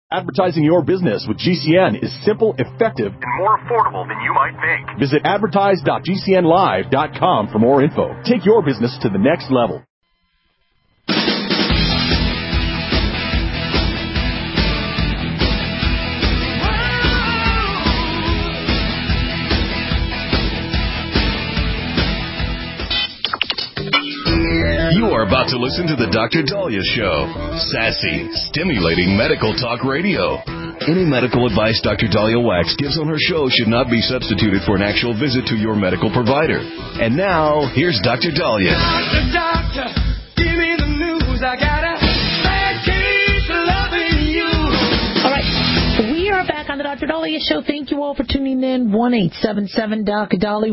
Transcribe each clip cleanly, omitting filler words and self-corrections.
Advertising your business with GCN is simple, effective, and more affordable than you might think. Visit advertise.gcnlive.com for more info. Take your business to the next level. You are about to listen to the Dr. Daliah Show. Sassy, stimulating medical talk radio. Any medical advice Dr. Daliah Wax gives on her show should not be substituted for an actual visit to your medical provider. And now, here's Dr. Daliah. Doctor, give me the news. I got a bad case of loving you. All right. We are back on the Dr. Daliah Show. Thank you all for tuning in. 1-877-DOC-DALI,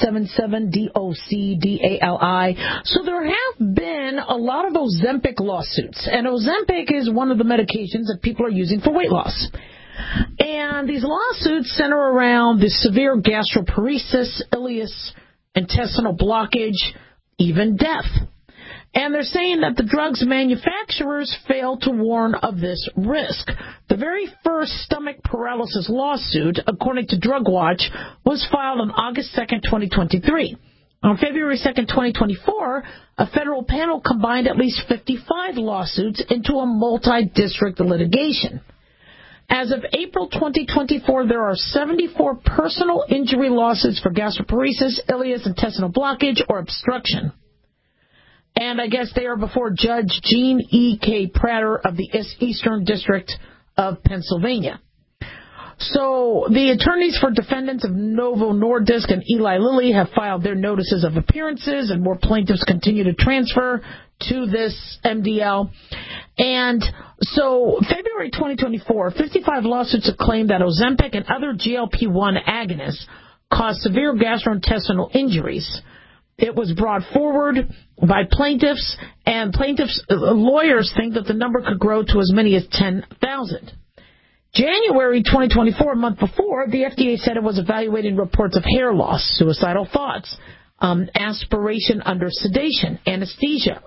1-877-DOC-DALI. So there have been a lot of Ozempic lawsuits, and Ozempic is one of the medications that people are using for weight loss. And these lawsuits center around the severe gastroparesis, ileus, intestinal blockage, even death. And they're saying that the drug's manufacturers failed to warn of this risk. The very first stomach paralysis lawsuit, according to DrugWatch, was filed on August 2nd, 2023. On February 2nd, 2024, a federal panel combined at least 55 lawsuits into a multi-district litigation. As of April 2024, there are 74 personal injury lawsuits for gastroparesis, ileus, intestinal blockage, or obstruction. And I guess they are before Judge Gene E.K. Prater of the Eastern District of Pennsylvania. So the attorneys for defendants of Novo Nordisk and Eli Lilly have filed their notices of appearances, and more plaintiffs continue to transfer to this MDL. And so February 2024, 55 lawsuits have claimed that Ozempic and other GLP-1 agonists cause severe gastrointestinal injuries. It was brought forward by plaintiffs, and plaintiffs' lawyers think that the number could grow to as many as 10,000. January 2024, a month before, the FDA said it was evaluating reports of hair loss, suicidal thoughts, aspiration under sedation, anesthesia.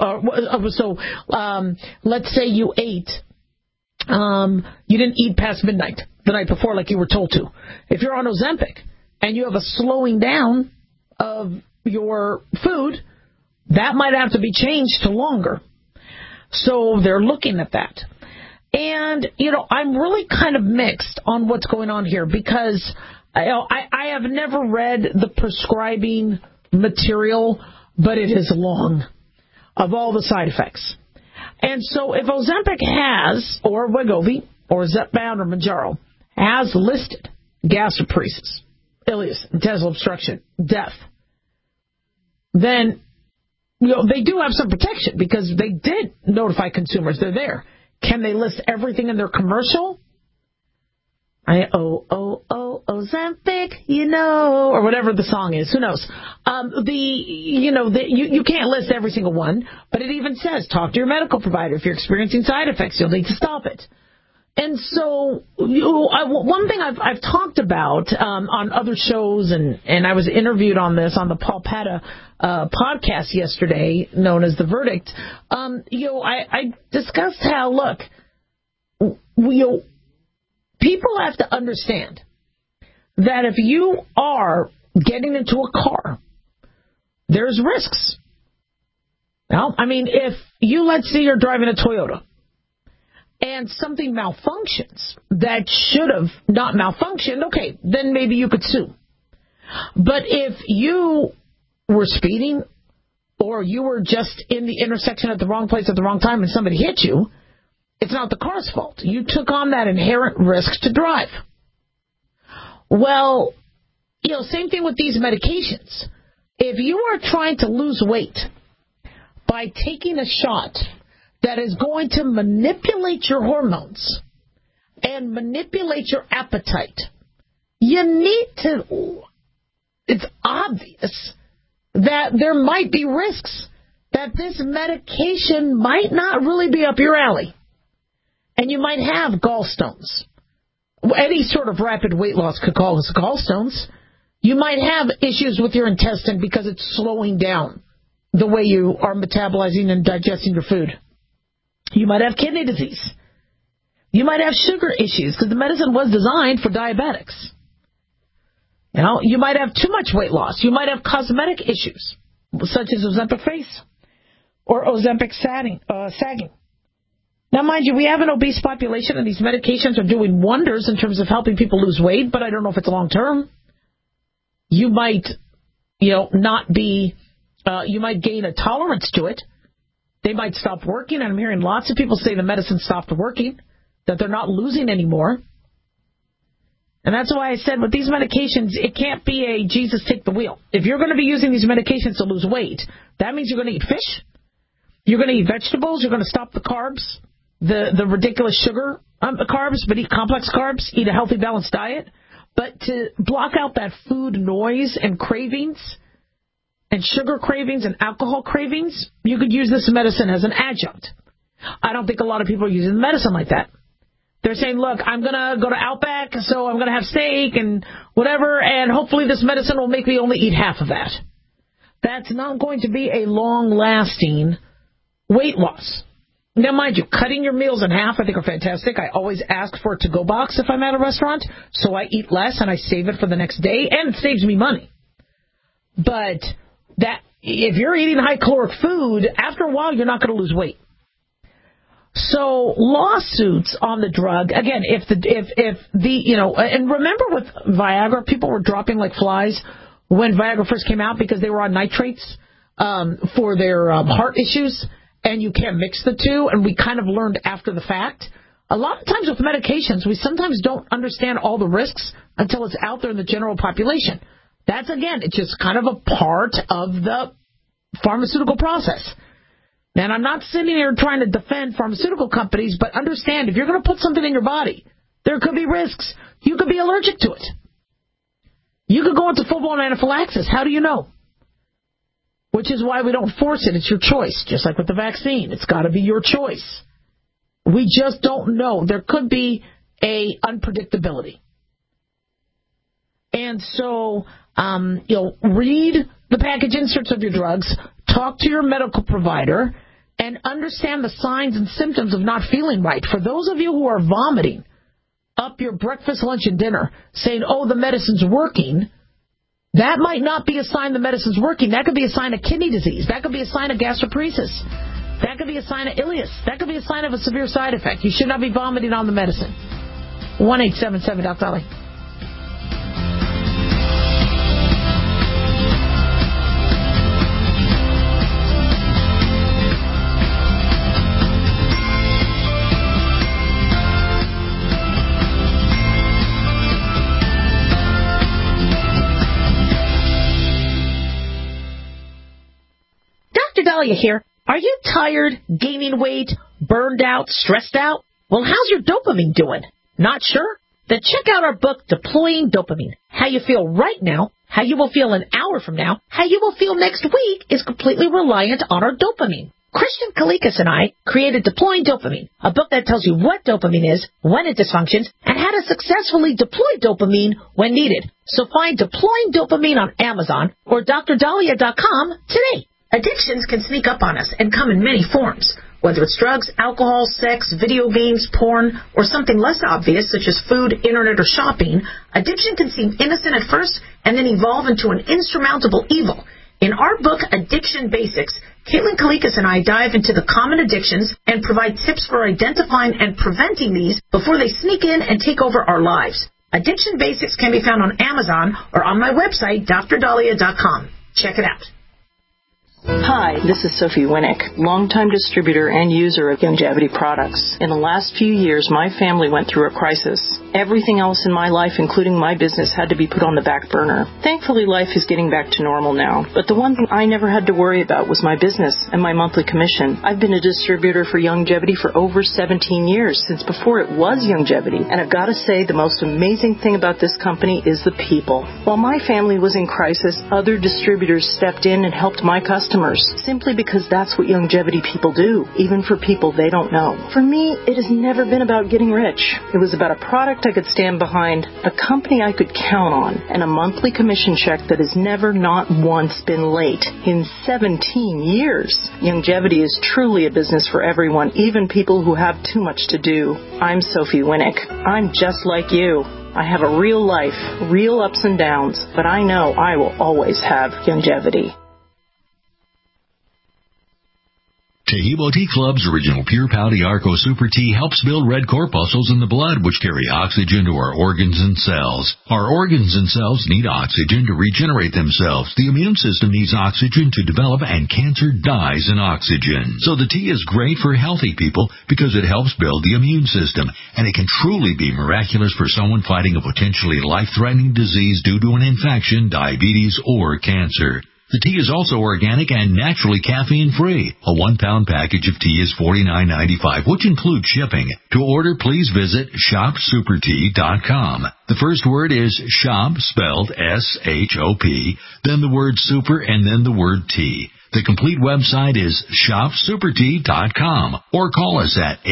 Let's say you ate, you didn't eat past midnight the night before like you were told to. If you're on Ozempic and you have a slowing down of your food, that might have to be changed to longer. So they're looking at that. And, I'm really kind of mixed on what's going on here because I have never read the prescribing material, but it is long of all the side effects. And so if Ozempic has, or Wegovy, or Zepbound, or Mounjaro, has listed gastroparesis, ileus, intestinal obstruction, death, then they do have some protection because they did notify consumers they're there. Can they list everything in their commercial? Ozempic, or whatever the song is. Who knows? You can't list every single one, but it even says talk to your medical provider. If you're experiencing side effects, you'll need to stop it. And so, one thing I've talked about on other shows, and I was interviewed on this on the Paul Pata podcast yesterday, known as The Verdict. I discussed how, look, people have to understand that if you are getting into a car, there's risks. Now, if let's say you're driving a Toyota, and something malfunctions that should have not malfunctioned, okay, then maybe you could sue. But if you were speeding or you were just in the intersection at the wrong place at the wrong time and somebody hit you, it's not the car's fault. You took on that inherent risk to drive. Well, same thing with these medications. If you are trying to lose weight by taking a shot that is going to manipulate your hormones and manipulate your appetite, you need to, it's obvious that there might be risks, that this medication might not really be up your alley. And you might have gallstones. Any sort of rapid weight loss could cause gallstones. You might have issues with your intestine because it's slowing down the way you are metabolizing and digesting your food. You might have kidney disease. You might have sugar issues because the medicine was designed for diabetics. You might have too much weight loss. You might have cosmetic issues, such as Ozempic face or Ozempic sagging. Now, mind you, we have an obese population, and these medications are doing wonders in terms of helping people lose weight, but I don't know if it's long term. You might, not be, you might gain a tolerance to it. They might stop working, and I'm hearing lots of people say the medicine stopped working, that they're not losing anymore. And that's why I said with these medications, it can't be a Jesus take the wheel. If you're going to be using these medications to lose weight, that means you're going to eat fish, you're going to eat vegetables, you're going to stop the carbs, the ridiculous sugar carbs, but eat complex carbs, eat a healthy, balanced diet. But to block out that food noise and cravings and sugar cravings and alcohol cravings, you could use this medicine as an adjunct. I don't think a lot of people are using medicine like that. They're saying, look, I'm going to go to Outback, so I'm going to have steak and whatever, and hopefully this medicine will make me only eat half of that. That's not going to be a long-lasting weight loss. Now, mind you, cutting your meals in half I think are fantastic. I always ask for a to-go box if I'm at a restaurant, so I eat less and I save it for the next day, and it saves me money. But that if you're eating high-caloric food, after a while you're not going to lose weight. So lawsuits on the drug, again, if and remember with Viagra, people were dropping like flies when Viagra first came out because they were on nitrates for their heart issues, and you can't mix the two, and we kind of learned after the fact. A lot of times with medications, we sometimes don't understand all the risks until it's out there in the general population. That's, again, it's just kind of a part of the pharmaceutical process. And I'm not sitting here trying to defend pharmaceutical companies, but understand if you're going to put something in your body, there could be risks. You could be allergic to it. You could go into full-blown anaphylaxis. How do you know? Which is why we don't force it. It's your choice, just like with the vaccine. It's got to be your choice. We just don't know. There could be a unpredictability. And so, read the package inserts of your drugs, talk to your medical provider, and understand the signs and symptoms of not feeling right. For those of you who are vomiting up your breakfast, lunch, and dinner, saying, oh, the medicine's working, that might not be a sign the medicine's working. That could be a sign of kidney disease. That could be a sign of gastroparesis. That could be a sign of ileus. That could be a sign of a severe side effect. You should not be vomiting on the medicine. 1-877-Doc-Dolly. Dahlia here. Are you tired, gaining weight, burned out, stressed out? Well, how's your dopamine doing? Not sure? Then check out our book, Deploying Dopamine. How you feel right now, how you will feel an hour from now, how you will feel next week is completely reliant on our dopamine. Christian Kalikas and I created Deploying Dopamine, a book that tells you what dopamine is, when it dysfunctions, and how to successfully deploy dopamine when needed. So find Deploying Dopamine on Amazon or drdahlia.com today. Addictions can sneak up on us and come in many forms. Whether it's drugs, alcohol, sex, video games, porn, or something less obvious such as food, internet, or shopping, addiction can seem innocent at first and then evolve into an insurmountable evil. In our book, Addiction Basics, Caitlin Kalikas and I dive into the common addictions and provide tips for identifying and preventing these before they sneak in and take over our lives. Addiction Basics can be found on Amazon or on my website, drdahlia.com. Check it out. Hi, this is Sophie Winnick, longtime distributor and user of Youngevity products. In the last few years, my family went through a crisis. Everything else in my life, including my business, had to be put on the back burner. Thankfully, life is getting back to normal now. But the one thing I never had to worry about was my business and my monthly commission. I've been a distributor for Youngevity for over 17 years, since before it was Youngevity. And I've got to say, the most amazing thing about this company is the people. While my family was in crisis, other distributors stepped in and helped my customers customers, simply because that's what longevity people do, even for people they don't know. For me, it has never been about getting rich. It was about a product I could stand behind, a company I could count on, and a monthly commission check that has never, not once, been late in 17 years. Longevity is truly a business for everyone, even people who have too much to do. I'm Sophie Winnick. I'm just like you. I have a real life, real ups and downs, but I know I will always have longevity. Taheebo Tea Club's original Pure Pouty Arco Super Tea helps build red corpuscles in the blood, which carry oxygen to our organs and cells. Our organs and cells need oxygen to regenerate themselves. The immune system needs oxygen to develop, and cancer dies in oxygen. So the tea is great for healthy people because it helps build the immune system, and it can truly be miraculous for someone fighting a potentially life-threatening disease due to an infection, diabetes, or cancer. The tea is also organic and naturally caffeine-free. A 1-pound package of tea is $49.95, which includes shipping. To order, please visit shopsupertea.com. The first word is shop, spelled S-H-O-P, then the word super, and then the word tea. The complete website is shopsupertea.com, or call us at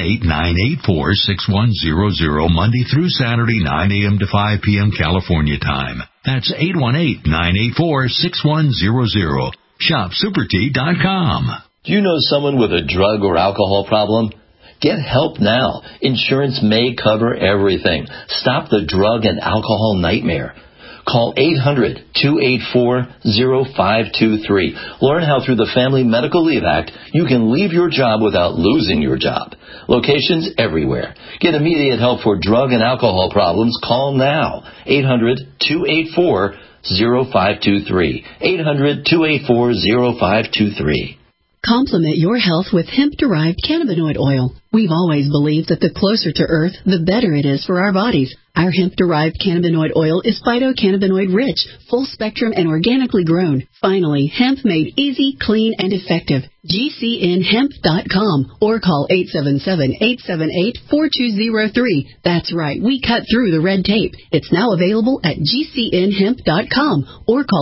818-984-6100 Monday through Saturday, 9 a.m. to 5 p.m. California time. That's 818-984-6100. Shopsupertea.com. Do you know someone with a drug or alcohol problem? Get help now. Insurance may cover everything. Stop the drug and alcohol nightmare. Call 800-284-0523. Learn how through the Family Medical Leave Act you can leave your job without losing your job. Locations everywhere. Get immediate help for drug and alcohol problems. Call now. 800-284-0523. 800-284-0523. Complement your health with hemp-derived cannabinoid oil. We've always believed that the closer to Earth, the better it is for our bodies. Our hemp-derived cannabinoid oil is phytocannabinoid-rich, full-spectrum, and organically grown. Finally, hemp made easy, clean, and effective. GCNhemp.com or call 877-878-4203. That's right, we cut through the red tape. It's now available at GCNhemp.com or call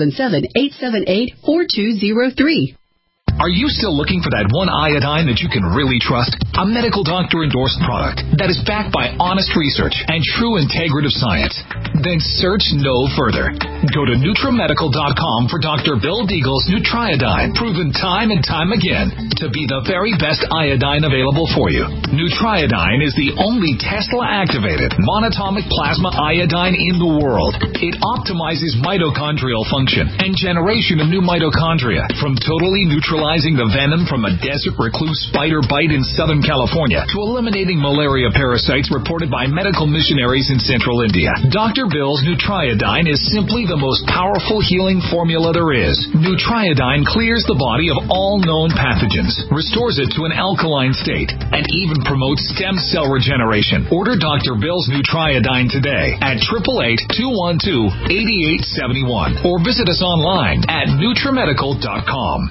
877-878-4203. Are you still looking for that one iodine that you can really trust? A medical doctor-endorsed product that is backed by honest research and true integrative science? Then search no further. Go to NutriMedical.com for Dr. Bill Deagle's Nutriodine, proven time and time again to be the very best iodine available for you. Nutriodine is the only Tesla-activated monatomic plasma iodine in the world. It optimizes mitochondrial function and generation of new mitochondria, from totally neutralizing the venom from a desert recluse spider bite in Southern California to eliminating malaria parasites reported by medical missionaries in central India. Dr. Bill's Nutriodine is simply the most powerful healing formula there is. Nutriodine clears the body of all known pathogens, restores it to an alkaline state, and even promotes stem cell regeneration. Order Dr. Bill's Nutriodine today at 888-212-8871 or visit us online at NutriMedical.com.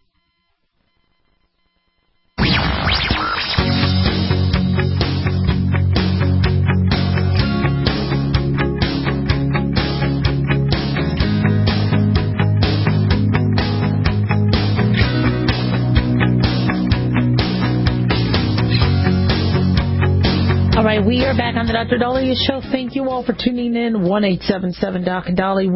All right, we are back on the Dr. Dahlia Show. Thank you all for tuning in. 1-877-Doc and Dolly,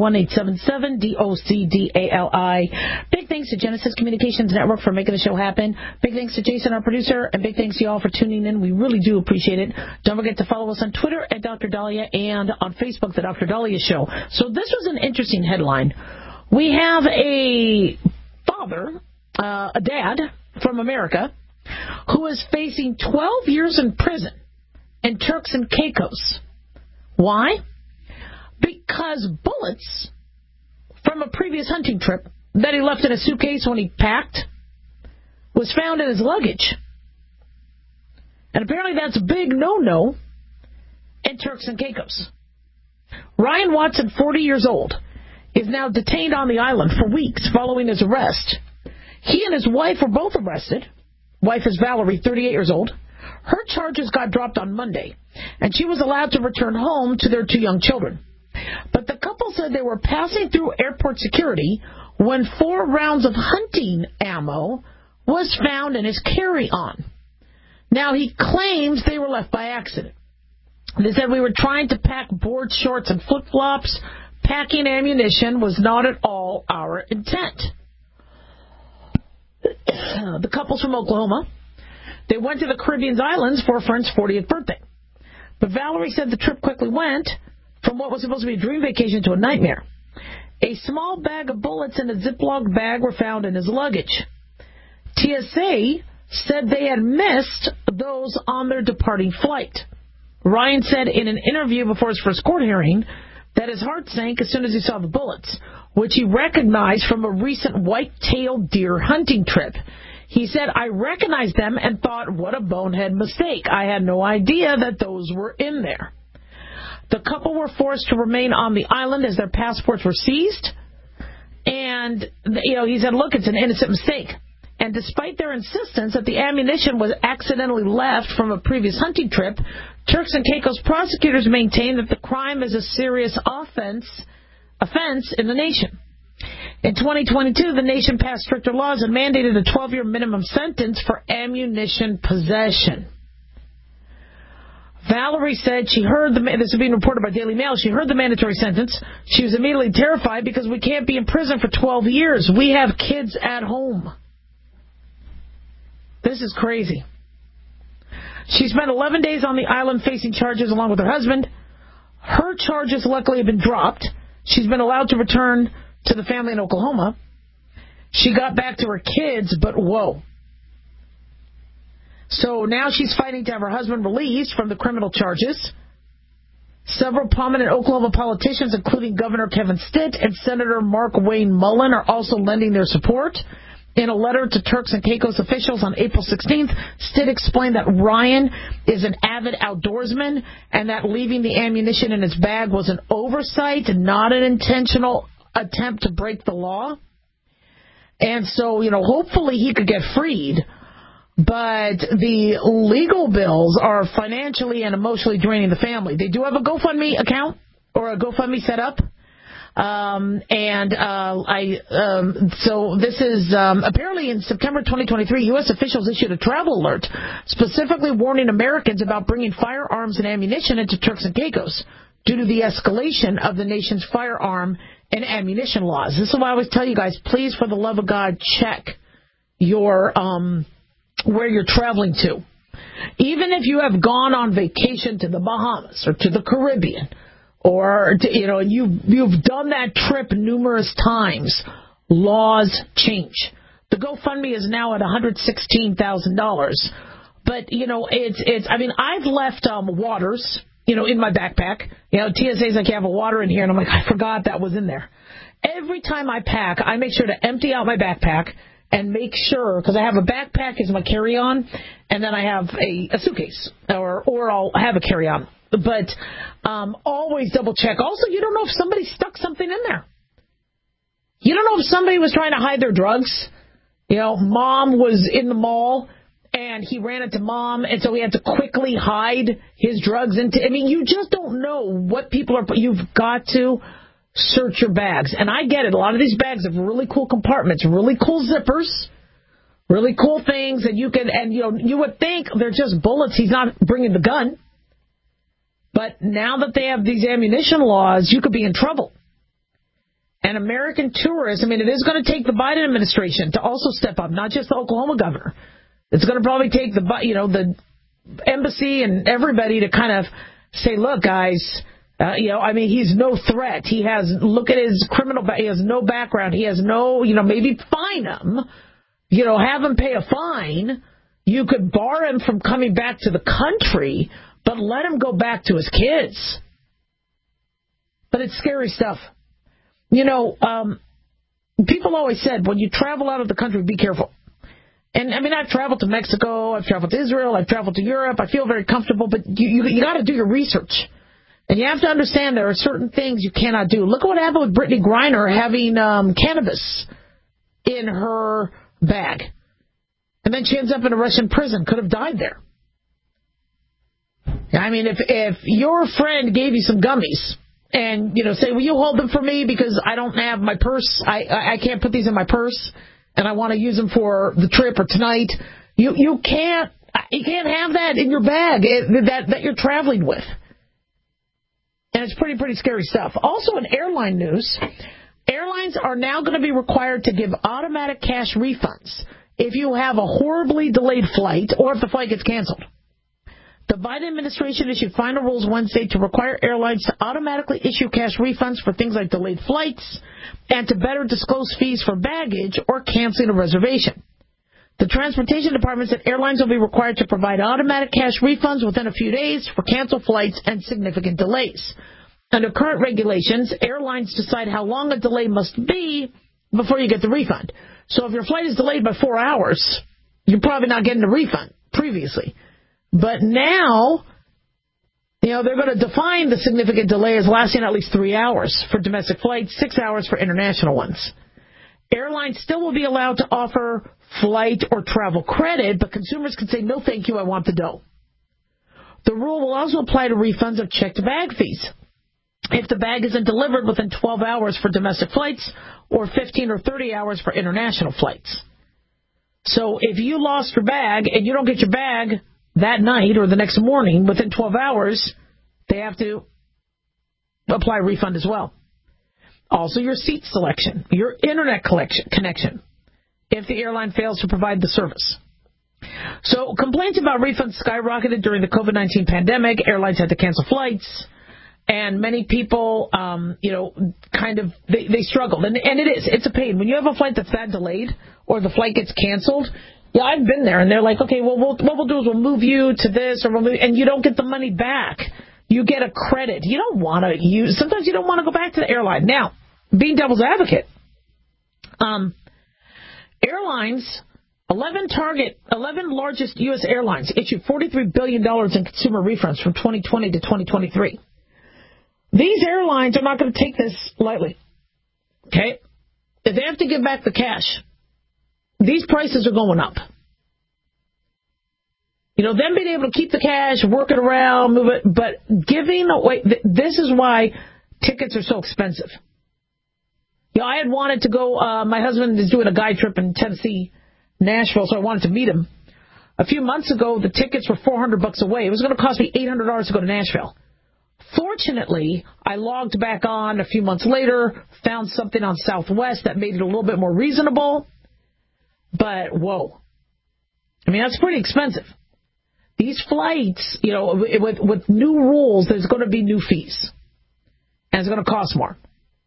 1-877-DOCDALI. Big thanks to Genesis Communications Network for making the show happen. Big thanks to Jason, our producer, and big thanks to you all for tuning in. We really do appreciate it. Don't forget to follow us on Twitter at Dr. Dahlia and on Facebook, The Dr. Dahlia Show. So this was an interesting headline. We have a father, a dad from America, who is facing 12 years in prison in Turks and Caicos. Why? Because bullets from a previous hunting trip that he left in a suitcase when he packed was found in his luggage. And apparently that's a big no-no in Turks and Caicos. Ryan Watson, 40 years old, is now detained on the island for weeks following his arrest. He and his wife were both arrested. Wife is Valerie, 38 years old. Her charges got dropped on Monday, and she was allowed to return home to their 2 young children. But the couple said they were passing through airport security when 4 rounds of hunting ammo was found in his carry-on. Now, he claims they were left by accident. They said, we were trying to pack board shorts and flip-flops. Packing ammunition was not at all our intent. The couple's from Oklahoma. They went to the Caribbean islands for a friend's 40th birthday. But Valerie said the trip quickly went from what was supposed to be a dream vacation to a nightmare. A small bag of bullets in a Ziploc bag were found in his luggage. TSA said they had missed those on their departing flight. Ryan said in an interview before his first court hearing that his heart sank as soon as he saw the bullets, which he recognized from a recent white-tailed deer hunting trip. He said, I recognized them and thought, what a bonehead mistake. I had no idea that those were in there. The couple were forced to remain on the island as their passports were seized. And, he said, look, it's an innocent mistake. And despite their insistence that the ammunition was accidentally left from a previous hunting trip, Turks and Caicos prosecutors maintain that the crime is a serious offense in the nation. In 2022, the nation passed stricter laws and mandated a 12-year minimum sentence for ammunition possession. Valerie said she heard this is being reported by Daily Mail. She heard the mandatory sentence. She was immediately terrified because we can't be in prison for 12 years. We have kids at home. This is crazy. She spent 11 days on the island facing charges along with her husband. Her charges luckily have been dropped. She's been allowed to return to the family in Oklahoma. She got back to her kids, but whoa. So now she's fighting to have her husband released from the criminal charges. Several prominent Oklahoma politicians, including Governor Kevin Stitt and Senator Mark Wayne Mullen, are also lending their support. In a letter to Turks and Caicos officials on April 16th, Stitt explained that Ryan is an avid outdoorsman and that leaving the ammunition in his bag was an oversight, not an intentional attempt to break the law. And so, hopefully he could get freed. But the legal bills are financially and emotionally draining the family. They do have a GoFundMe account or a GoFundMe set up. So this is apparently in September 2023, U.S. officials issued a travel alert specifically warning Americans about bringing firearms and ammunition into Turks and Caicos due to the escalation of the nation's firearm and ammunition laws. This is why I always tell you guys, please, for the love of God, check your where you're traveling to. Even if you have gone on vacation to the Bahamas or to the Caribbean, or you've done that trip numerous times, laws change. The GoFundMe is now at $116,000, but I've left waters, in my backpack. TSA's like, you have a water in here, and I'm like, I forgot that was in there. Every time I pack, I make sure to empty out my backpack and make sure, because I have a backpack as my carry-on, and then I have a suitcase, or I'll have a carry-on. But always double check. Also, you don't know if somebody stuck something in there. You don't know if somebody was trying to hide their drugs. Mom was in the mall and he ran into mom, and so he had to quickly hide his drugs into. You just don't know what people are. You've got to search your bags. And I get it. A lot of these bags have really cool compartments, really cool zippers, really cool things that you can. And you would think they're just bullets. He's not bringing the gun. But now that they have these ammunition laws, you could be in trouble. And American tourists, it is going to take the Biden administration to also step up, not just the Oklahoma governor. It's going to probably take the embassy and everybody to kind of say, look, guys, he's no threat. Look at his criminal, he has no background. He has no, maybe fine him, have him pay a fine. You could bar him from coming back to the country, but let him go back to his kids. But it's scary stuff. People always said, when you travel out of the country, be careful. And, I've traveled to Mexico, I've traveled to Israel, I've traveled to Europe. I feel very comfortable, but you got to do your research. And you have to understand there are certain things you cannot do. Look at what happened with Brittany Griner having cannabis in her bag. And then she ends up in a Russian prison, could have died there. If your friend gave you some gummies and, say, will you hold them for me because I don't have my purse. I can't put these in my purse, and I want to use them for the trip or tonight. You can't have that in your bag that you're traveling with. And it's pretty scary stuff. Also in airline news, airlines are now going to be required to give automatic cash refunds if you have a horribly delayed flight or if the flight gets canceled. The Biden administration issued final rules Wednesday to require airlines to automatically issue cash refunds for things like delayed flights and to better disclose fees for baggage or canceling a reservation. The Transportation Department said airlines will be required to provide automatic cash refunds within a few days for canceled flights and significant delays. Under current regulations, airlines decide how long a delay must be before you get the refund. So if your flight is delayed by 4 hours, you're probably not getting a refund previously. But now, they're going to define the significant delay as lasting at least 3 hours for domestic flights, 6 hours for international ones. Airlines still will be allowed to offer flight or travel credit, but consumers can say, no, thank you, I want the dough. The rule will also apply to refunds of checked bag fees if the bag isn't delivered within 12 hours for domestic flights or 15 or 30 hours for international flights. So if you lost your bag and you don't get your bag that night or the next morning within 12 hours, they have to apply a refund as well. Also, your seat selection, your internet connection, if the airline fails to provide the service. So complaints about refunds skyrocketed during the COVID-19 pandemic. Airlines had to cancel flights, and many people, they struggled. And it's a pain. When you have a flight that's that delayed or the flight gets canceled, I've been there, and they're like, okay, well, what we'll do is we'll move you to this, and you don't get the money back. You get a credit. You don't want to sometimes you don't want to go back to the airline. Now, being devil's advocate, airlines, 11 largest U.S. airlines issued $43 billion in consumer refunds from 2020 to 2023. These airlines are not going to take this lightly. Okay? If they have to give back the cash, these prices are going up. Them being able to keep the cash, work it around, move it, but giving away, this is why tickets are so expensive. I had wanted to go, my husband is doing a guide trip in Tennessee, Nashville, so I wanted to meet him. A few months ago, the tickets were $400 away. It was going to cost me $800 to go to Nashville. Fortunately, I logged back on a few months later, found something on Southwest that made it a little bit more reasonable. But, whoa. That's pretty expensive. These flights, with new rules, there's going to be new fees. And it's going to cost more.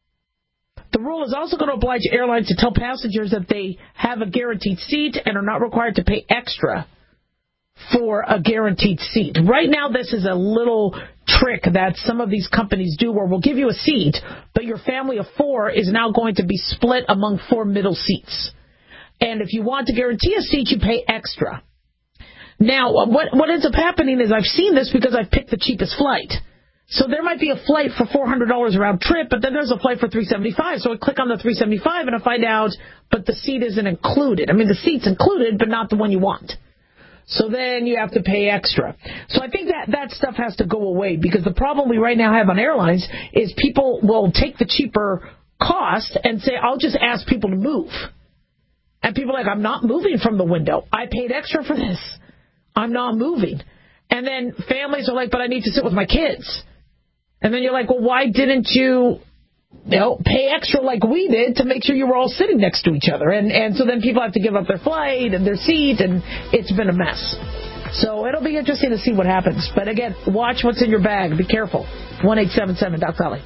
The rule is also going to oblige airlines to tell passengers that they have a guaranteed seat and are not required to pay extra for a guaranteed seat. Right now, this is a little trick that some of these companies do where we'll give you a seat, but your family of 4 is now going to be split among 4 middle seats. And if you want to guarantee a seat, you pay extra. Now, what ends up happening is I've seen this because I've picked the cheapest flight. So there might be a flight for $400 round trip, but then there's a flight for $375. So I click on the $375 and I find out, but the seat isn't included. The seat's included, but not the one you want. So then you have to pay extra. So I think that stuff has to go away because the problem we right now have on airlines is people will take the cheaper cost and say, I'll just ask people to move. And people are like, I'm not moving from the window. I paid extra for this. I'm not moving. And then families are like, but I need to sit with my kids. And then you're like, well, why didn't you pay extra like we did to make sure you were all sitting next to each other? And so then people have to give up their flight and their seat, and it's been a mess. So it'll be interesting to see what happens. But again, watch what's in your bag. Be careful. 1-877-DOC-SALLY.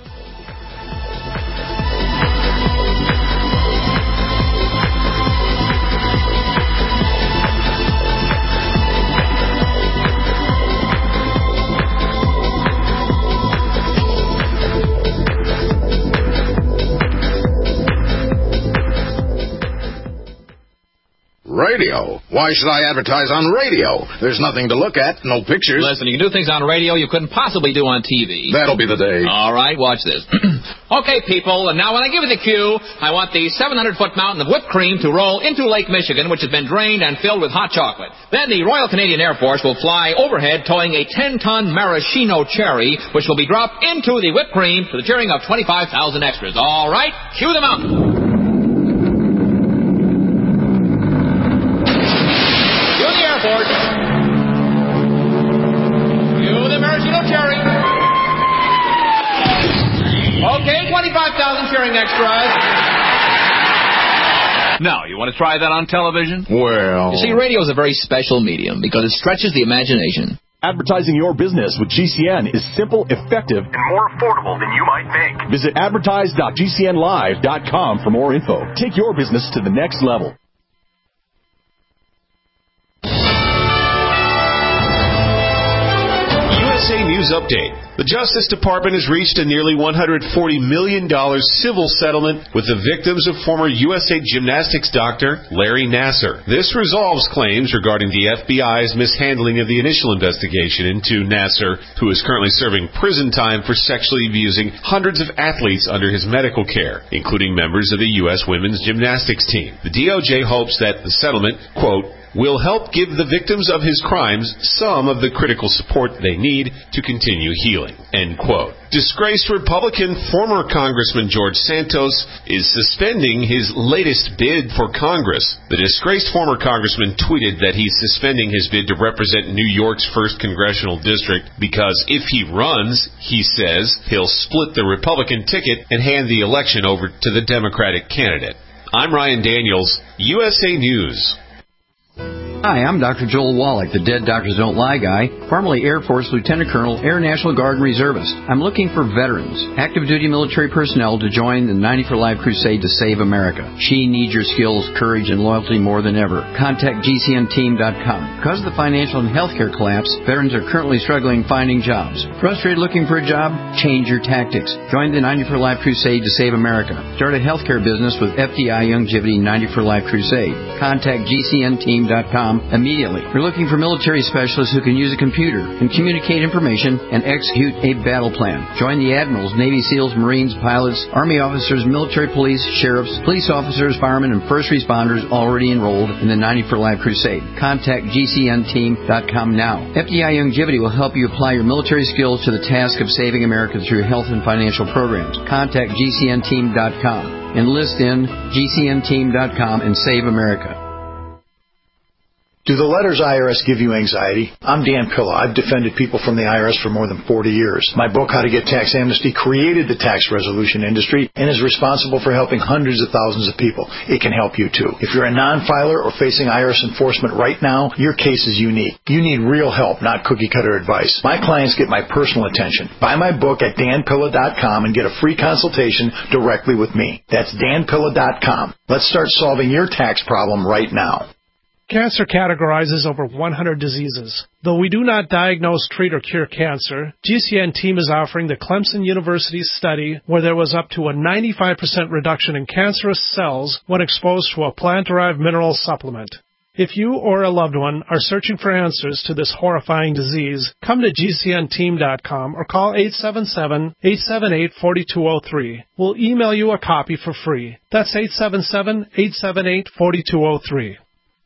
Right radio. Why should I advertise on radio? There's nothing to look at, no pictures. Listen, you can do things on radio you couldn't possibly do on TV. That'll be the day. All right, watch this. Okay, people, and now when I give you the cue, I want the 700-foot mountain of whipped cream to roll into Lake Michigan, which has been drained and filled with hot chocolate. Then the Royal Canadian Air Force will fly overhead towing a 10-ton maraschino cherry, which will be dropped into the whipped cream to the cheering of 25,000 extras. All right, cue the mountain. Cue the Air Force. Cue the maraschino cherry. Okay, 25,000 cheering extras. Now, you want to try that on television? Well... You see, radio is a very special medium because it stretches the imagination. Advertising your business with GCN is simple, effective, and more affordable than you might think. Visit advertise.gcnlive.com for more info. Take your business to the next level. USA News Update. The Justice Department has reached a nearly $140 million civil settlement with the victims of former USA Gymnastics doctor Larry Nassar. This resolves claims regarding the FBI's mishandling of the initial investigation into Nassar, who is currently serving prison time for sexually abusing hundreds of athletes under his medical care, including members of the U.S. women's gymnastics team. The DOJ hopes that the settlement, quote, will help give the victims of his crimes some of the critical support they need to continue healing, end quote. Disgraced Republican former Congressman George Santos is suspending his latest bid for Congress. The disgraced former congressman tweeted that he's suspending his bid to represent New York's 1st Congressional District because if he runs, he says, he'll split the Republican ticket and hand the election over to the Democratic candidate. I'm Ryan Daniels, USA News. Hi, I'm Dr. Joel Wallach, the Dead Doctors Don't Lie guy, formerly Air Force Lieutenant Colonel, Air National Guard Reservist. I'm looking for veterans, active duty military personnel to join the 90 for Life crusade to save America. She needs your skills, courage, and loyalty more than ever. Contact GCNteam.com. Because of the financial and healthcare collapse, veterans are currently struggling finding jobs. Frustrated looking for a job? Change your tactics. Join the 90 for Life crusade to save America. Start a healthcare business with FDI Youngevity 90 for Life crusade. Contact GCNteam.com immediately. We're looking for military specialists who can use a computer and communicate information and execute a battle plan. Join the admirals, Navy SEALs, Marines, pilots, Army officers, military police, sheriffs, police officers, firemen, and first responders already enrolled in the 90 for Life crusade. Contact GCNteam.com now. FDI Youngevity will help you apply your military skills to the task of saving America through health and financial programs. Contact GCNteam.com. Enlist in GCNteam.com and save America. Do the letters IRS give you anxiety? I'm Dan Pilla. I've defended people from the IRS for more than 40 years. My book, How to Get Tax Amnesty, created the tax resolution industry and is responsible for helping hundreds of thousands of people. It can help you, too. If you're a non-filer or facing IRS enforcement right now, your case is unique. You need real help, not cookie-cutter advice. My clients get my personal attention. Buy my book at danpilla.com and get a free consultation directly with me. That's danpilla.com. Let's start solving your tax problem right now. Cancer categorizes over 100 diseases. Though we do not diagnose, treat, or cure cancer, GCN team is offering the Clemson University study where there was up to a 95% reduction in cancerous cells when exposed to a plant-derived mineral supplement. If you or a loved one are searching for answers to this horrifying disease, come to GCNteam.com or call 877-878-4203. We'll email you a copy for free. That's 877-878-4203.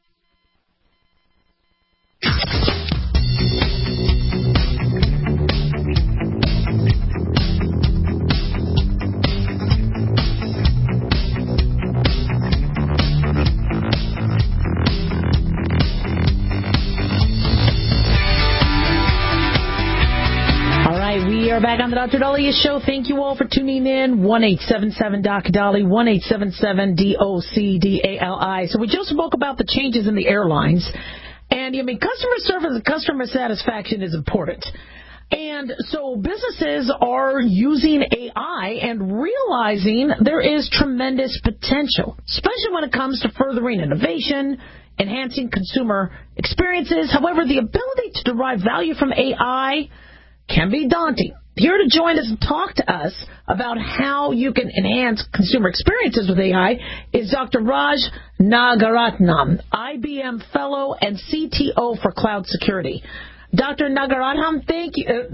We are back on the Dr. Daliah Show. Thank you all for tuning in. 1-877-Doc-Dali, 1-877-DOCDALI. So we just spoke about the changes in the airlines. And, customer service and customer satisfaction is important. And so businesses are using AI and realizing there is tremendous potential, especially when it comes to furthering innovation, enhancing consumer experiences. However, the ability to derive value from AI can be daunting. Here to join us and talk to us about how you can enhance consumer experiences with AI is Dr. Raj Nagaratnam, IBM Fellow and CTO for Cloud Security. Dr. Nagaratnam, thank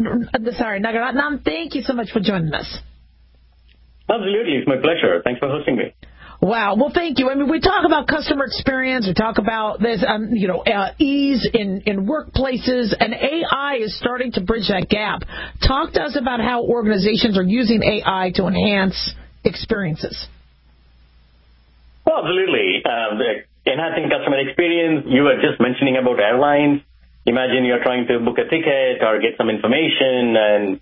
you so much for joining us. Absolutely. It's my pleasure. Thanks for hosting me. Wow. Well, thank you. I mean, we talk about customer experience. We talk about this, ease in workplaces, and AI is starting to bridge that gap. Talk to us about how organizations are using AI to enhance experiences. Well, absolutely. Enhancing customer experience. You were just mentioning about airlines. Imagine you're trying to book a ticket or get some information,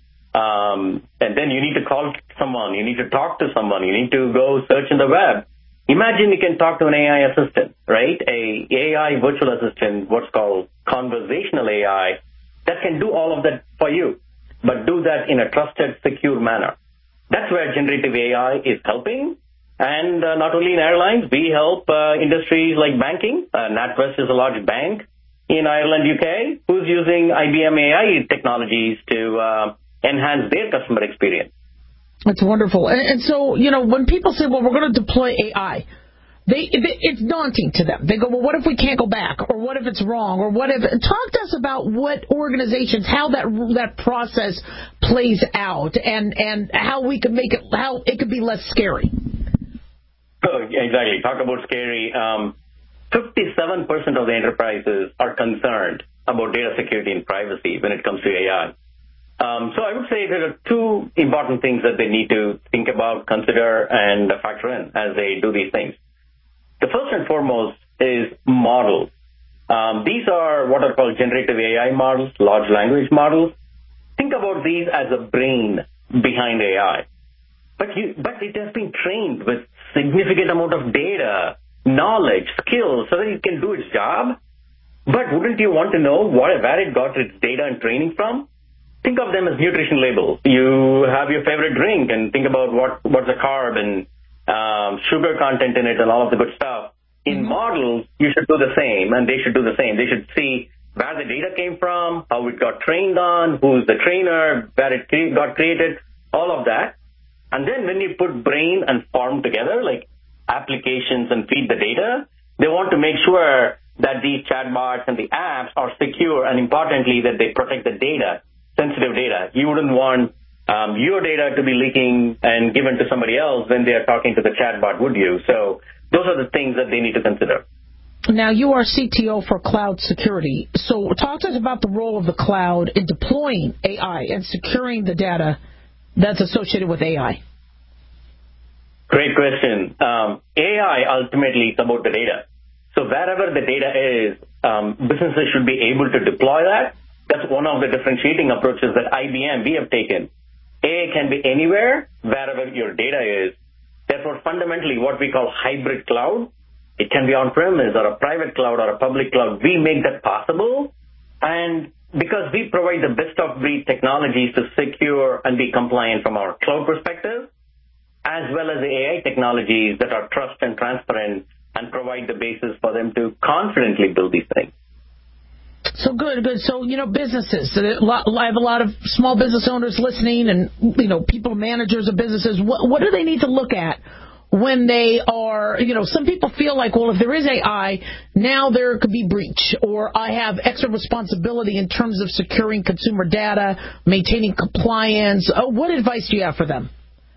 and then you need to call someone, you need to talk to someone, you need to go search in the web. Imagine you can talk to an AI assistant, right? A AI virtual assistant, what's called conversational AI, that can do all of that for you, but do that in a trusted, secure manner. That's where generative AI is helping. And not only in airlines, we help industries like banking. NatWest is a large bank in Ireland, UK, who's using IBM AI technologies to enhance their customer experience. That's wonderful. And so, when people say, well, we're going to deploy AI, it's daunting to them. They go, well, what if we can't go back? Or what if it's wrong? Or what if... Talk to us about what organizations, how that process plays out, and how we can make it, how it could be less scary. Oh, exactly. Talk about scary. 57% of the enterprises are concerned about data security and privacy when it comes to AI. So I would say there are two important things that they need to think about, consider, and factor in as they do these things. The first and foremost is models. These are what are called generative AI models, large language models. Think about these as a brain behind AI. But it has been trained with significant amount of data, knowledge, skills, so that it can do its job. But wouldn't you want to know where it got its data and training from? Think of them as nutrition labels. You have your favorite drink and think about what's the carb and sugar content in it and all of the good stuff. In models, you should do the same, and they should do the same. They should see where the data came from, how it got trained on, who's the trainer, where it got created, all of that. And then when you put brain and form together, like applications, and feed the data, they want to make sure that these chatbots and the apps are secure, and importantly, that they protect the data. Sensitive data. You wouldn't want your data to be leaking and given to somebody else when they are talking to the chatbot, would you? So those are the things that they need to consider. Now, you are CTO for Cloud Security. So talk to us about the role of the cloud in deploying AI and securing the data that's associated with AI. Great question. AI ultimately is about the data. So wherever the data is, businesses should be able to deploy that. That's one of the differentiating approaches that IBM, we have taken. AI can be anywhere, wherever your data is. Therefore, fundamentally, what we call hybrid cloud, it can be on-premise or a private cloud or a public cloud. We make that possible. And because we provide the best-of-breed technologies to secure and be compliant from our cloud perspective, as well as the AI technologies that are trust and transparent and provide the basis for them to confidently build these things. So good. So, businesses. I have a lot of small business owners listening and, people, managers of businesses. What do they need to look at when they are, some people feel like, well, if there is AI, now there could be breach, or I have extra responsibility in terms of securing consumer data, maintaining compliance. What advice do you have for them?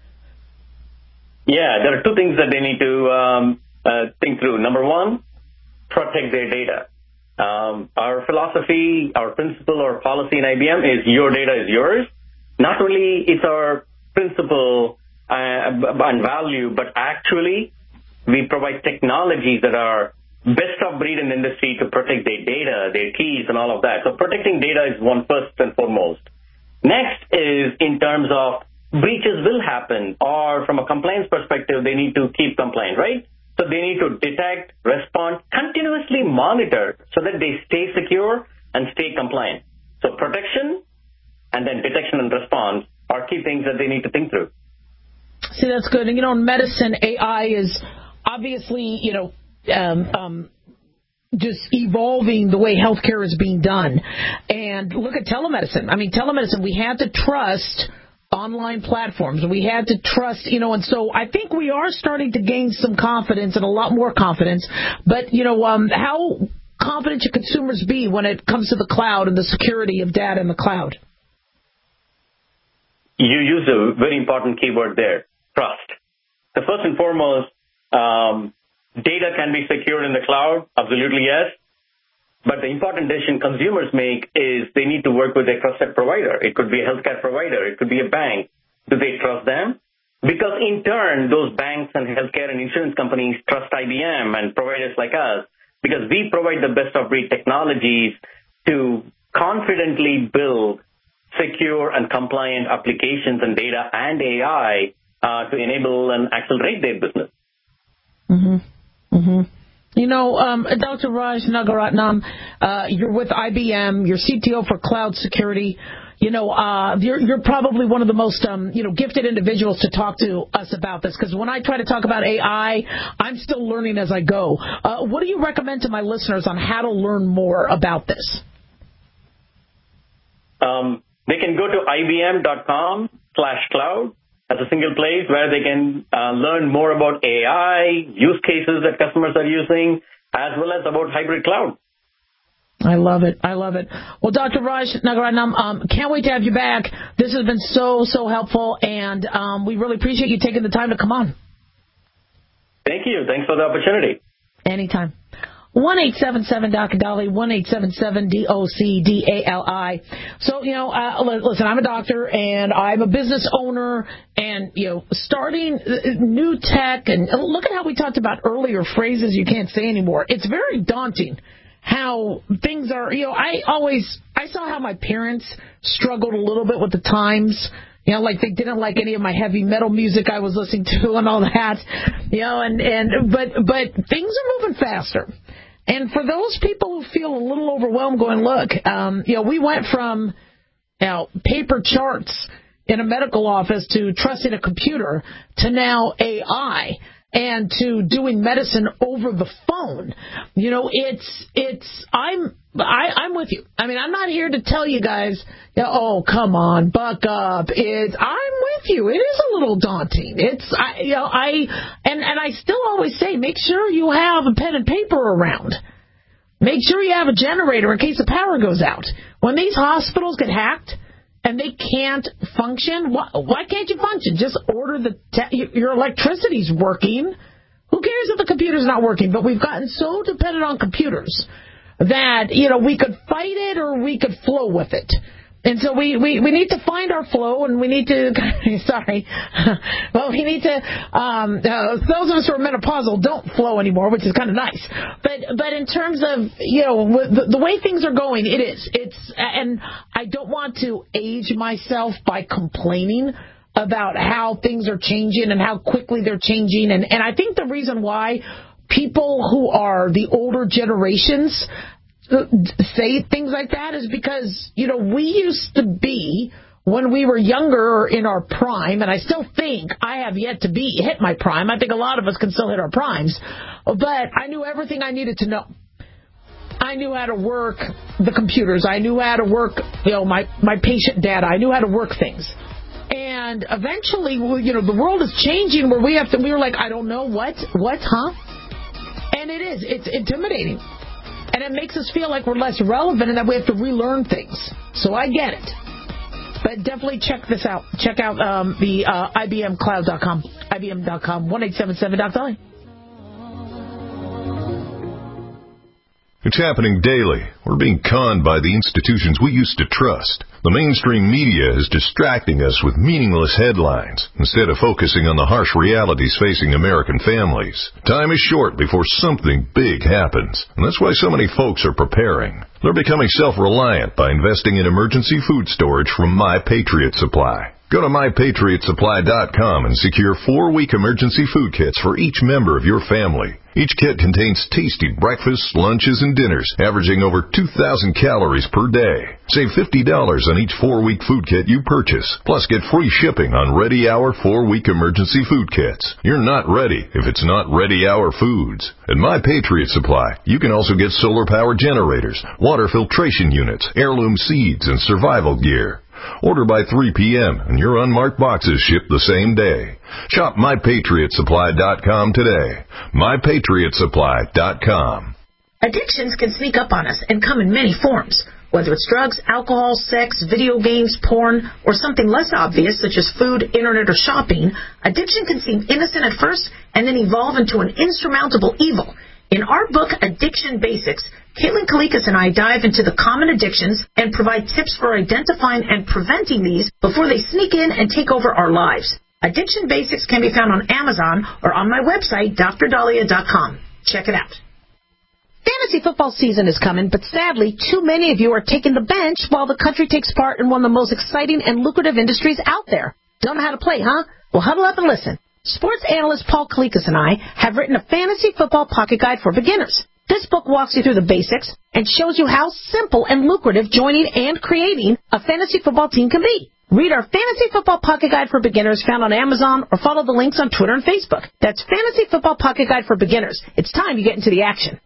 Yeah, there are two things that they need to think through. Number one, protect their data. Our philosophy, our principle, our policy in IBM is your data is yours. Not only is our principle and value, but actually we provide technologies that are best of breed in the industry to protect their data, their keys, and all of that. So protecting data is one first and foremost. Next is in terms of breaches will happen, or from a compliance perspective, they need to keep compliant, right? So they need to detect, respond, continuously monitor so that they stay secure and stay compliant. So protection and then detection and response are key things that they need to think through. See, that's good. And, in medicine, AI is obviously, just evolving the way healthcare is being done. And look at telemedicine. I mean, telemedicine, we had to trust online platforms. We had to trust, and so I think we are starting to gain some confidence and a lot more confidence. But, how confident should consumers be when it comes to the cloud and the security of data in the cloud? You used a very important keyword there, trust. So first and foremost, data can be secured in the cloud, absolutely yes. But the important decision consumers make is they need to work with a trusted provider. It could be a healthcare provider. It could be a bank. Do they trust them? Because in turn, those banks and healthcare and insurance companies trust IBM and providers like us because we provide the best of breed technologies to confidently build secure and compliant applications and data and AI to enable and accelerate their business. Dr. Raj Nagaratnam, you're with IBM. You're CTO for Cloud Security. You're probably one of the most, gifted individuals to talk to us about this because when I try to talk about AI, I'm still learning as I go. What do you recommend to my listeners on how to learn more about this? They can go to ibm.com/cloud as a single place where they can learn more about AI, use cases that customers are using, as well as about hybrid cloud. I love it. Well, Dr. Raj Nagaratnam, can't wait to have you back. This has been so helpful, and we really appreciate you taking the time to come on. Thank you. Thanks for the opportunity. Anytime. 1-877-DOC-DALI, 1-877-DOC-DALI. So, listen, I'm a doctor and I'm a business owner and, starting new tech and look at how we talked about earlier phrases you can't say anymore. It's very daunting how things are, I saw how my parents struggled a little bit with the times. Like they didn't like any of my heavy metal music I was listening to and all that, but things are moving faster. And for those people who feel a little overwhelmed going, look, we went from, paper charts in a medical office to trusting a computer to now AI and to doing medicine over the phone. I'm with you. I mean, I'm not here to tell you guys, oh, come on, buck up. I'm with you. It is a little daunting. I still always say, make sure you have a pen and paper around. Make sure you have a generator in case the power goes out. When these hospitals get hacked and they can't function, why can't you function? Just order your electricity's working. Who cares if the computer's not working? But we've gotten so dependent on computers that, we could fight it or we could flow with it. And so we need to find our flow, and we need to, those of us who are menopausal don't flow anymore, which is kind of nice. But in terms of, the way things are going, and I don't want to age myself by complaining about how things are changing and how quickly they're changing. And I think the reason why people who are the older generations say things like that is because, we used to be, when we were younger or in our prime, and I still think I have yet to hit my prime. I think a lot of us can still hit our primes. But I knew everything I needed to know. I knew how to work the computers. I knew how to work, my patient data. I knew how to work things. And eventually, the world is changing where we were like, I don't know, what, huh? And it's intimidating. And it makes us feel like we're less relevant and that we have to relearn things. So I get it. But definitely check this out. Check out the IBMcloud.com, IBM.com, 1-877-DOC-DALI. It's happening daily. We're being conned by the institutions we used to trust. The mainstream media is distracting us with meaningless headlines instead of focusing on the harsh realities facing American families. Time is short before something big happens, and that's why so many folks are preparing. They're becoming self-reliant by investing in emergency food storage from My Patriot Supply. Go to MyPatriotSupply.com and secure 4-week emergency food kits for each member of your family. Each kit contains tasty breakfasts, lunches, and dinners, averaging over 2,000 calories per day. Save $50 on each 4-week food kit you purchase, plus get free shipping on Ready Hour 4-week emergency food kits. You're not ready if it's not Ready Hour foods. At My Patriot Supply, you can also get solar-powered generators, water filtration units, heirloom seeds, and survival gear. Order by 3 p.m. and your unmarked boxes ship the same day. Shop MyPatriotSupply.com today. MyPatriotSupply.com. Addictions can sneak up on us and come in many forms. Whether it's drugs, alcohol, sex, video games, porn, or something less obvious such as food, internet, or shopping, addiction can seem innocent at first and then evolve into an insurmountable evil. In our book, Addiction Basics, Caitlin Kalikas and I dive into the common addictions and provide tips for identifying and preventing these before they sneak in and take over our lives. Addiction Basics can be found on Amazon or on my website, drdahlia.com. Check it out. Fantasy football season is coming, but sadly, too many of you are taking the bench while the country takes part in one of the most exciting and lucrative industries out there. Don't know how to play, huh? Well, huddle up and listen. Sports analyst Paul Kalikas and I have written a fantasy football pocket guide for beginners. This book walks you through the basics and shows you how simple and lucrative joining and creating a fantasy football team can be. Read our Fantasy Football Pocket Guide for Beginners found on Amazon or follow the links on Twitter and Facebook. That's Fantasy Football Pocket Guide for Beginners. It's time you get into the action.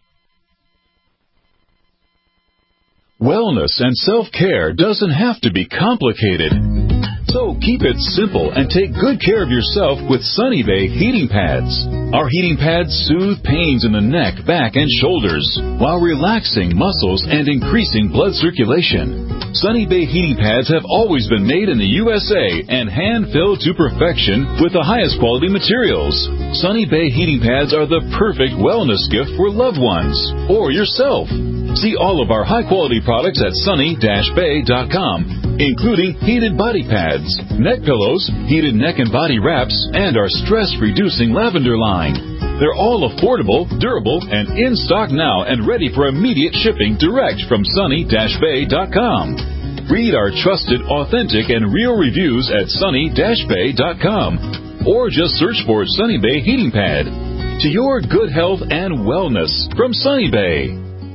Wellness and self-care doesn't have to be complicated. So keep it simple and take good care of yourself with Sunny Bay heating pads. Our heating pads soothe pains in the neck, back, and shoulders while relaxing muscles and increasing blood circulation. Sunny Bay heating pads have always been made in the USA and hand-filled to perfection with the highest quality materials. Sunny Bay heating pads are the perfect wellness gift for loved ones or yourself. See all of our high-quality products at sunny-bay.com, including heated body pads, neck pillows, heated neck and body wraps, and our stress-reducing lavender line. They're all affordable, durable, and in stock now and ready for immediate shipping direct from sunny-bay.com. Read our trusted, authentic, and real reviews at sunny-bay.com, or just search for Sunny Bay Heating Pad. To your good health and wellness from Sunny Bay.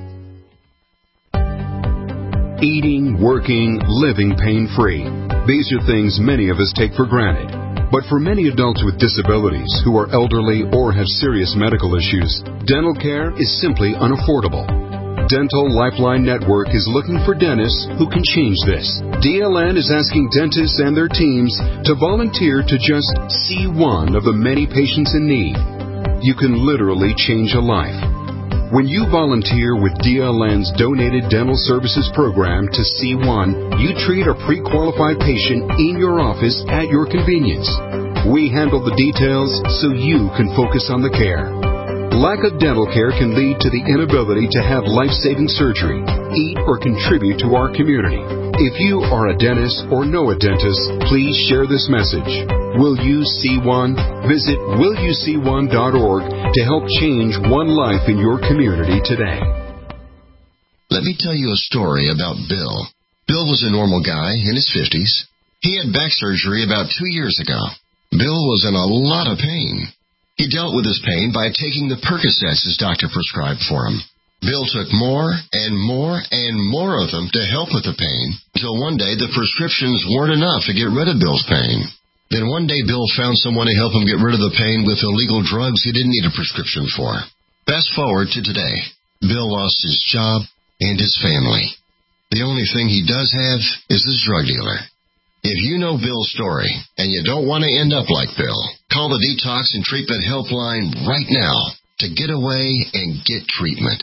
Eating, working, living pain-free. These are things many of us take for granted. But for many adults with disabilities who are elderly or have serious medical issues, dental care is simply unaffordable. Dental Lifeline Network is looking for dentists who can change this. DLN is asking dentists and their teams to volunteer to just see one of the many patients in need. You can literally change a life. When you volunteer with DLN's Donated Dental Services Program to C1, you treat a pre-qualified patient in your office at your convenience. We handle the details so you can focus on the care. Lack of dental care can lead to the inability to have life-saving surgery, eat, or contribute to our community. If you are a dentist or know a dentist, please share this message. Will You See One? Visit willyouseeone.org to help change one life in your community today. Let me tell you a story about Bill. Bill was a normal guy in his 50s. He had back surgery about 2 years ago. Bill was in a lot of pain. He dealt with his pain by taking the Percocets his doctor prescribed for him. Bill took more and more and more of them to help with the pain, until one day the prescriptions weren't enough to get rid of Bill's pain. Then one day Bill found someone to help him get rid of the pain with illegal drugs he didn't need a prescription for. Fast forward to today. Bill lost his job and his family. The only thing he does have is his drug dealer. If you know Bill's story and you don't want to end up like Bill, call the Detox and Treatment Helpline right now to get away and get treatment.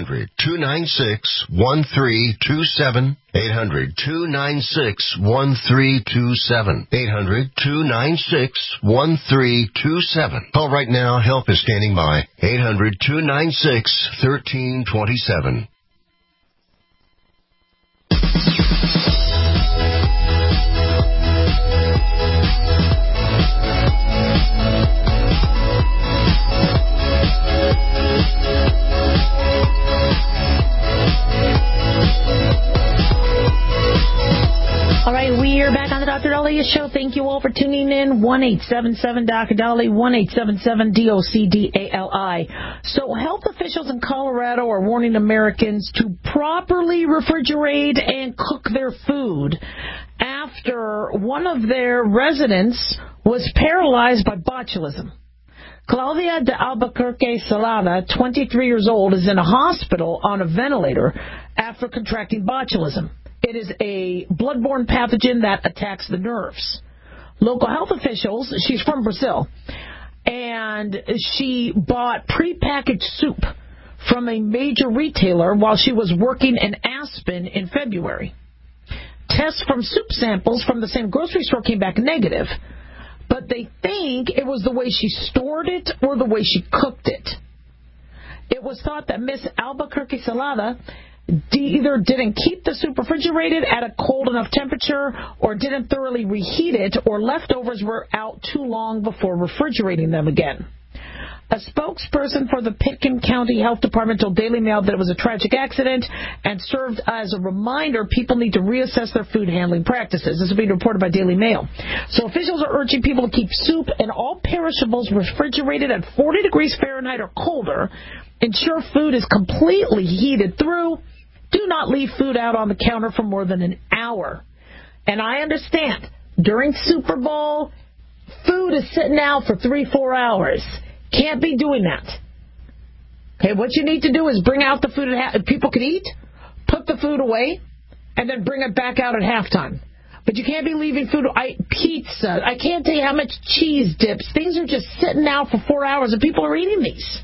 800-296-1327. 800-296-1327. 800-296-1327. Call right now. Help is standing by. 800-296-1327. All right, we are back on the Dr. Dahlia show. Thank you all for tuning in. 1-877-Dr. 1-877-DOCDALI. So health officials in Colorado are warning Americans to properly refrigerate and cook their food after one of their residents was paralyzed by botulism. Claudia de Albuquerque Salada, 23 years old, is in a hospital on a ventilator after contracting botulism. It is a bloodborne pathogen that attacks the nerves. Local health officials, she's from Brazil, and she bought prepackaged soup from a major retailer while she was working in Aspen in February. Tests from soup samples from the same grocery store came back negative, but they think it was the way she stored it or the way she cooked it. It was thought that Miss Albuquerque Salada either didn't keep the soup refrigerated at a cold enough temperature or didn't thoroughly reheat it, or leftovers were out too long before refrigerating them again. A spokesperson for the Pitkin County Health Department told Daily Mail that it was a tragic accident and served as a reminder people need to reassess their food handling practices. This is being reported by Daily Mail. So officials are urging people to keep soup and all perishables refrigerated at 40 degrees Fahrenheit or colder. Ensure food is completely heated through. Do not leave food out on the counter for more than an hour. And I understand, during Super Bowl, food is sitting out for 3-4 hours. Can't be doing that. Okay, what you need to do is bring out the food people can eat, put the food away, and then bring it back out at halftime. But you can't be leaving food, pizza, I can't tell you how much cheese dips. Things are just sitting out for 4 hours, and people are eating these.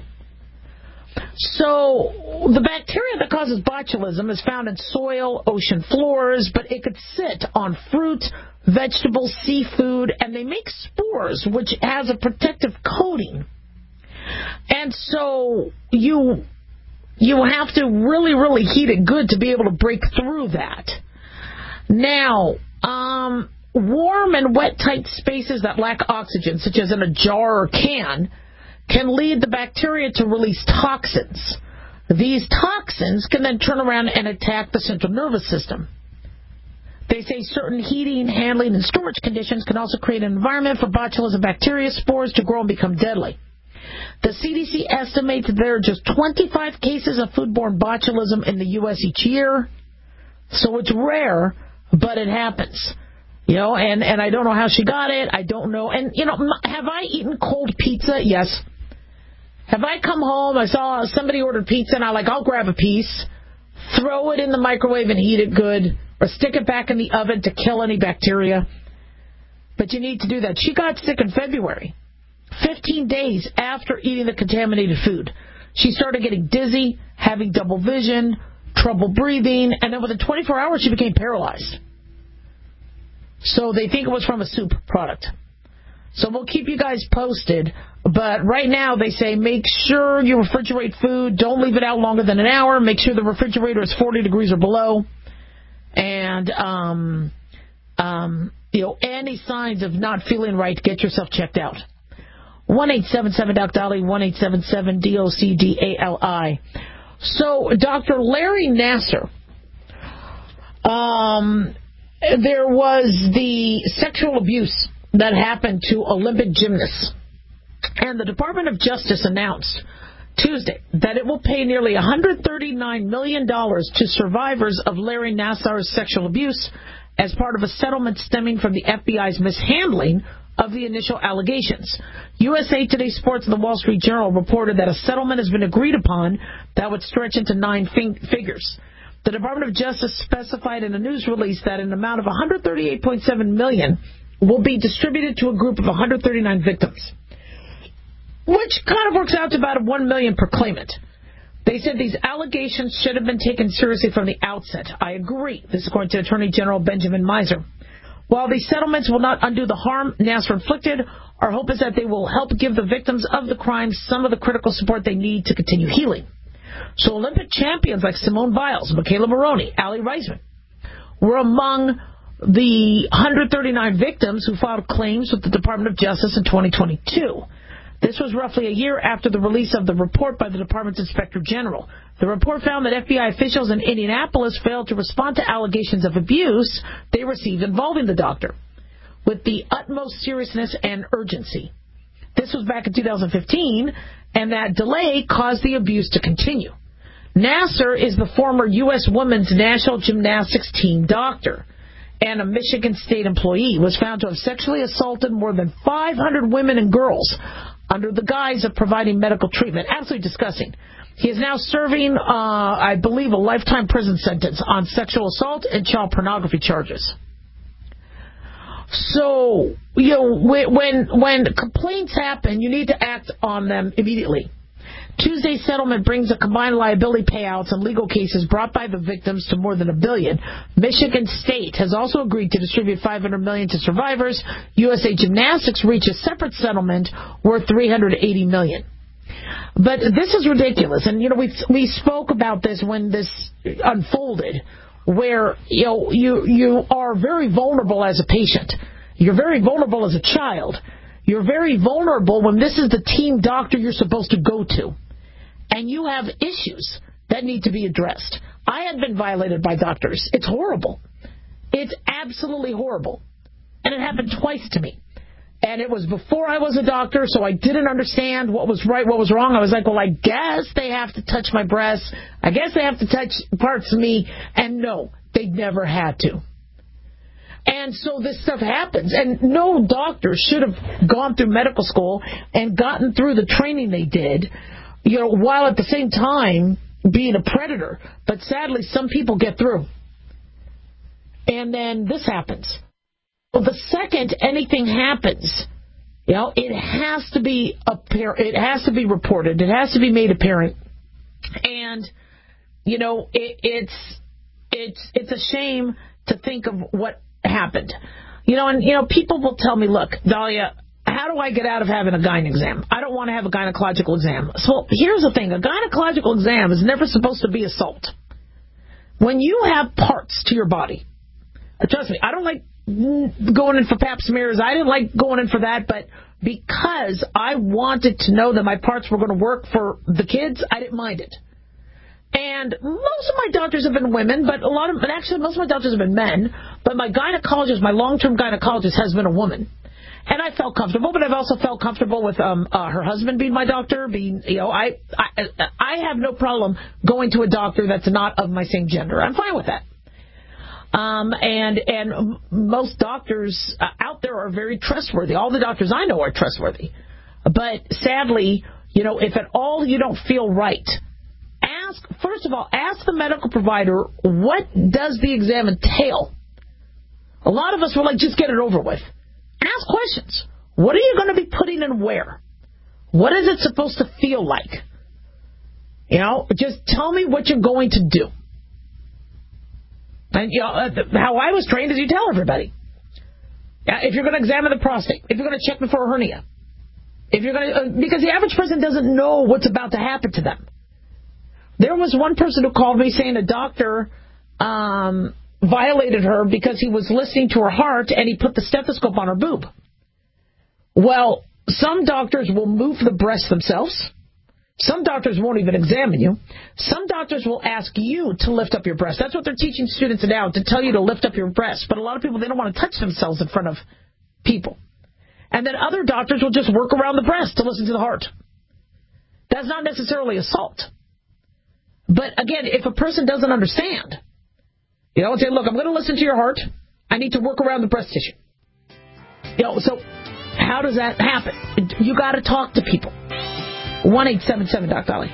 So the bacteria that causes botulism is found in soil, ocean floors, but it could sit on fruit, vegetables, seafood, and they make spores, which has a protective coating. And so you have to really, really heat it good to be able to break through that. Now, warm and wet tight spaces that lack oxygen, such as in a jar or can lead the bacteria to release toxins. These toxins can then turn around and attack the central nervous system. They say certain heating, handling, and storage conditions can also create an environment for botulism bacteria spores to grow and become deadly. The CDC estimates that there are just 25 cases of foodborne botulism in the U.S. each year. So it's rare, but it happens. You know, and I don't know how she got it. I don't know. And, you know, have I eaten cold pizza? Yes. Have I come home, I saw somebody ordered pizza, and I'll grab a piece, throw it in the microwave and heat it good, or stick it back in the oven to kill any bacteria? But you need to do that. She got sick in February, 15 days after eating the contaminated food. She started getting dizzy, having double vision, trouble breathing, and then within 24 hours she became paralyzed. So they think it was from a soup product. So we'll keep you guys posted. But right now they say make sure you refrigerate food. Don't leave it out longer than an hour. Make sure the refrigerator is 40 degrees or below. And, any signs of not feeling right, get yourself checked out. 1-877-DOC-DOLLY, 1-877-DOCDALI. So Dr. Larry Nassar, there was the sexual abuse that happened to Olympic gymnasts. And the Department of Justice announced Tuesday that it will pay nearly $139 million to survivors of Larry Nassar's sexual abuse as part of a settlement stemming from the FBI's mishandling of the initial allegations. USA Today Sports and the Wall Street Journal reported that a settlement has been agreed upon that would stretch into 9 figures. The Department of Justice specified in a news release that an amount of $138.7 million will be distributed to a group of 139 victims, which kind of works out to about $1 million per claimant. They said these allegations should have been taken seriously from the outset. I agree. This is according to Attorney General Benjamin Miser. While these settlements will not undo the harm Nassar inflicted, our hope is that they will help give the victims of the crimes some of the critical support they need to continue healing. So Olympic champions like Simone Biles, Michaela Maroney, Allie Reisman were among the 139 victims who filed claims with the Department of Justice in 2022. This was roughly a year after the release of the report by the Department's Inspector General. The report found that FBI officials in Indianapolis failed to respond to allegations of abuse they received involving the doctor. with the utmost seriousness and urgency. This was back in 2015, and that delay caused the abuse to continue. Nassar is the former U.S. Women's National Gymnastics team doctor and a Michigan State employee, was found to have sexually assaulted more than 500 women and girls under the guise of providing medical treatment. Absolutely disgusting. He is now serving, I believe, a lifetime prison sentence on sexual assault and child pornography charges. So, when complaints happen, you need to act on them immediately. Tuesday's settlement brings a combined liability payouts and legal cases brought by the victims to more than $1 billion. Michigan State has also agreed to distribute $500 million to survivors. USA Gymnastics reached a separate settlement worth $380 million. But this is ridiculous, and we spoke about this when this unfolded, where you are very vulnerable as a patient. You're very vulnerable as a child. You're very vulnerable when this is the team doctor you're supposed to go to. And you have issues that need to be addressed. I had been violated by doctors. It's horrible. It's absolutely horrible. And it happened twice to me. And it was before I was a doctor, so I didn't understand what was right, what was wrong. I was like, well, I guess they have to touch my breasts. I guess they have to touch parts of me. And no, they never had to. And so this stuff happens. And no doctor should have gone through medical school and gotten through the training they did, while at the same time being a predator. But sadly, some people get through. And then this happens. Well, the second anything happens, it has to be it has to be reported. It has to be made apparent. And, it's a shame to think of what happened. And people will tell me, look, Dahlia, how do I get out of having a gyne exam? I don't want to have a gynecological exam. So here's the thing. A gynecological exam is never supposed to be assault. When you have parts to your body, trust me, I don't like going in for pap smears. I didn't like going in for that, but because I wanted to know that my parts were going to work for the kids, I didn't mind it. And most of my doctors have been women, but actually most of my doctors have been men, but my gynecologist, my long-term gynecologist has been a woman. And I felt comfortable, but I've also felt comfortable with her husband being my doctor. I have no problem going to a doctor that's not of my same gender. I'm fine with that. And most doctors out there are very trustworthy. All the doctors I know are trustworthy. But sadly, if at all you don't feel right, first of all, ask the medical provider, what does the exam entail? A lot of us were like, just get it over with. Ask questions. What are you going to be putting in where? What is it supposed to feel like? Just tell me what you're going to do. And how I was trained is you tell everybody. If you're going to examine the prostate, if you're going to check me for a hernia, because the average person doesn't know what's about to happen to them. There was one person who called me saying a doctor violated her because he was listening to her heart and he put the stethoscope on her boob. Well, some doctors will move the breast themselves. Some doctors won't even examine you. Some doctors will ask you to lift up your breast. That's what they're teaching students now, to tell you to lift up your breast. But a lot of people, they don't want to touch themselves in front of people. And then other doctors will just work around the breast to listen to the heart. That's not necessarily assault. But again, if a person doesn't understand, say, look, I'm going to listen to your heart. I need to work around the breast tissue. So how does that happen? You got to talk to people. 1-877-Doc-Dolly.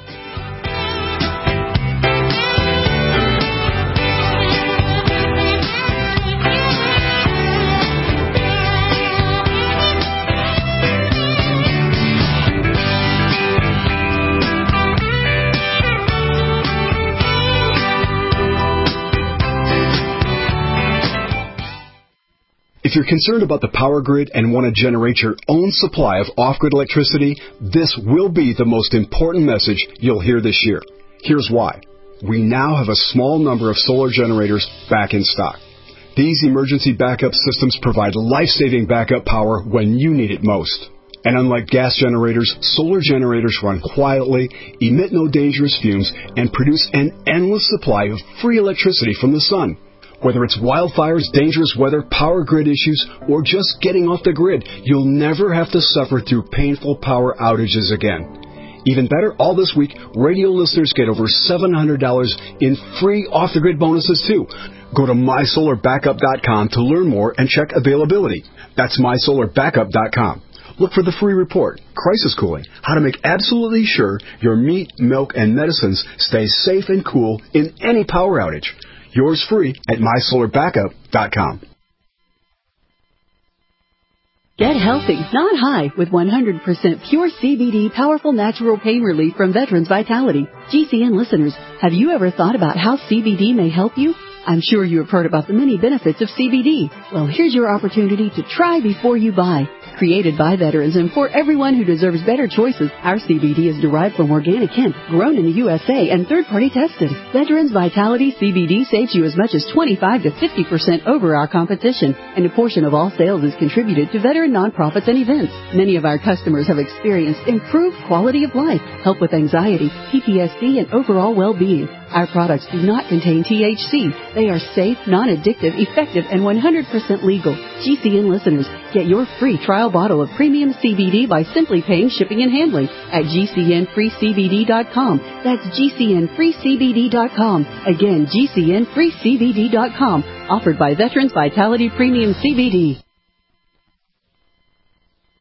If you're concerned about the power grid and want to generate your own supply of off-grid electricity, this will be the most important message you'll hear this year. Here's why. We now have a small number of solar generators back in stock. These emergency backup systems provide life-saving backup power when you need it most. And unlike gas generators, solar generators run quietly, emit no dangerous fumes, and produce an endless supply of free electricity from the sun. Whether it's wildfires, dangerous weather, power grid issues, or just getting off the grid, you'll never have to suffer through painful power outages again. Even better, all this week, radio listeners get over $700 in free off-the-grid bonuses, too. Go to MySolarBackup.com to learn more and check availability. That's MySolarBackup.com. Look for the free report, Crisis Cooling, how to make absolutely sure your meat, milk, and medicines stay safe and cool in any power outage. Yours free at MySolarBackup.com. Get healthy, not high, with 100% pure CBD powerful natural pain relief from Veterans Vitality. GCN listeners, have you ever thought about how CBD may help you? I'm sure you have heard about the many benefits of CBD. Well, here's your opportunity to try before you buy. Created by veterans and for everyone who deserves better choices, our CBD is derived from organic hemp, grown in the USA and third-party tested. Veterans Vitality CBD saves you as much as 25 to 50% over our competition, and a portion of all sales is contributed to veteran nonprofits and events. Many of our customers have experienced improved quality of life, help with anxiety, PTSD, and overall well-being. Our products do not contain THC. They are safe, non-addictive, effective, and 100% legal. GCN listeners, get your free trial bottle of premium CBD by simply paying shipping and handling at GCNFreeCBD.com. That's GCNFreeCBD.com. Again, GCNFreeCBD.com. Offered by Veterans Vitality Premium CBD.